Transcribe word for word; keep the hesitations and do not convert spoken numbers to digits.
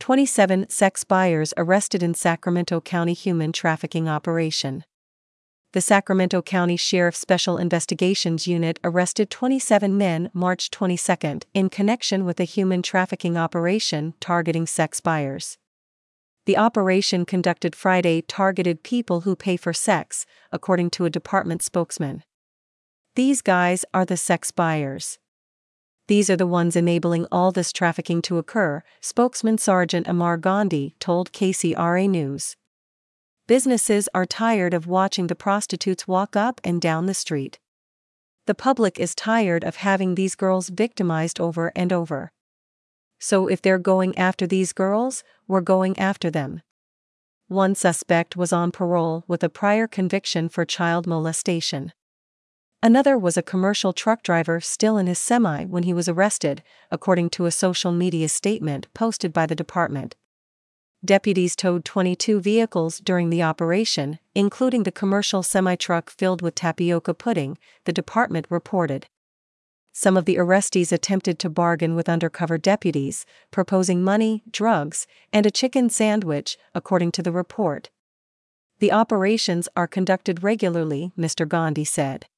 twenty-seven sex buyers arrested in Sacramento County human trafficking operation. The Sacramento County Sheriff's Special Investigations Unit arrested twenty-seven men March twenty-second in connection with a human trafficking operation targeting sex buyers. The operation conducted Friday targeted people who pay for sex, according to a department spokesman. These guys are the sex buyers. These are the ones enabling all this trafficking to occur, spokesman Sergeant Amar Gandhi told K C R A News. Businesses are tired of watching the prostitutes walk up and down the street. The public is tired of having these girls victimized over and over. So if they're going after these girls, we're going after them. One suspect was on parole with a prior conviction for child molestation. Another was a commercial truck driver still in his semi when he was arrested, according to a social media statement posted by the department. Deputies towed twenty-two vehicles during the operation, including the commercial semi-truck filled with tapioca pudding, the department reported. Some of the arrestees attempted to bargain with undercover deputies, proposing money, drugs, and a chicken sandwich, according to the report. The operations are conducted regularly, Mister Gandhi said.